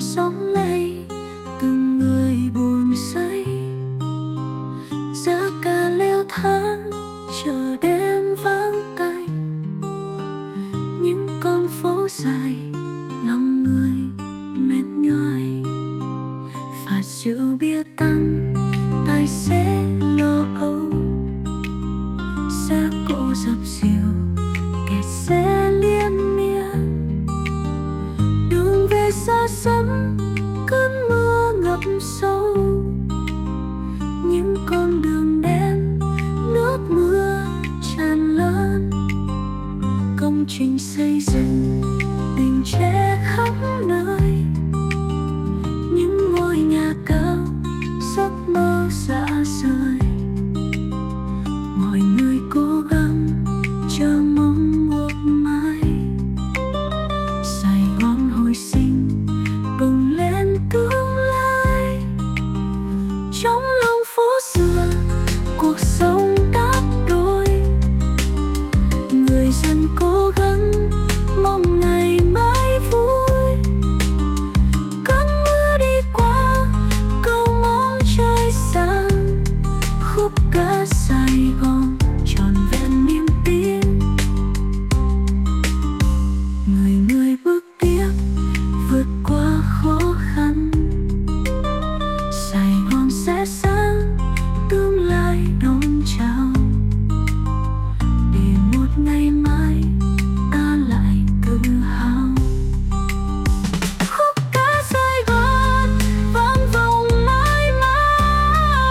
sóng lay từng người buồn say, giá ca leo thang chờ đêm vắng tanh. Những con phố dài lòng người mệt nhoài, và rượu bia tăng tài xế lo âu. Xe cộ dập dìu kẹt xe liên miên, đường về xa xăm cơn mưa ngập sâu. Những con đường đen nước mưa tràn lan, công trình xây dựng đình tre khắp nơi. Những ngôi nhà cao giấc mơ rã rời, mọi người cố gắng chờ mong một mai Sài Gòn hồi sinh bừng lên tương lai. Trong lòng phố xưa cuộc sống đắp đôi, người dân cố gắng mong ngày mai vui. Cơn mưa đi qua cầu mong trời sáng, khúc ca Sài Gòn trọn vẹn niềm tin. Người người bước tiếp vượt qua khó khăn, Sài Gòn sẽ sáng tương lai đón chào, để một ngày mai ta lại tự hào. Khúc ca Sài Gòn vang vọng mãi mãi.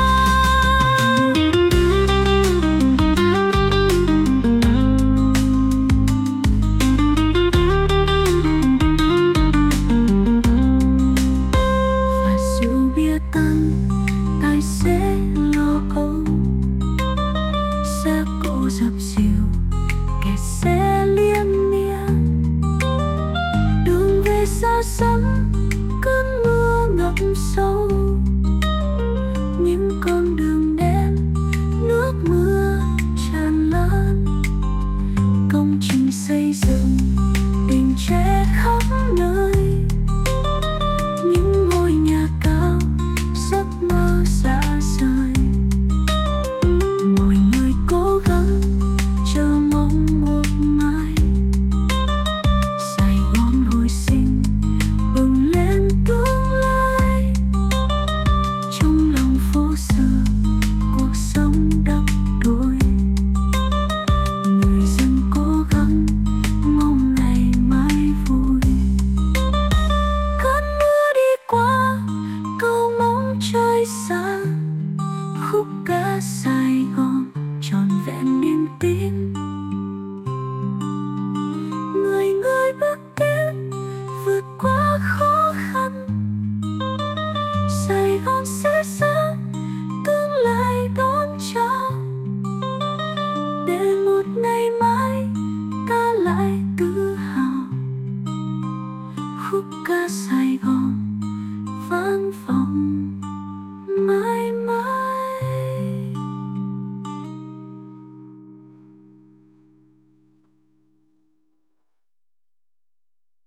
Và rượu bia tăng tài xế lo âu, xe cộ dập dìu kẹt xe liên miên, đường về xa xăm cơn mưa ngập sâu. Những con đường đen nước mưa tràn lan, công trình xây dựng đình tre khắp nơi. Những ngôi nhà cao giấc mơ rã rời, mọi người cố gắng chờ mong một mai Sài Gòn hồi sinh bừng lên tương lai. Trong lòng phố xưa cuộc sống đắp đôi, người dân cố gắng mong ngày mai vui. Cơn mưa đi qua cầu mong trời sáng, khúc ca Sài Gòn trọn vẹn niềm tin. Người người bước tiếp vượt qua khó khăn, Sài Gòn sẽ sáng tương lai đón chào, để một ngày mai ta lại tự hào. Khúc ca Sài Gòn vang vọng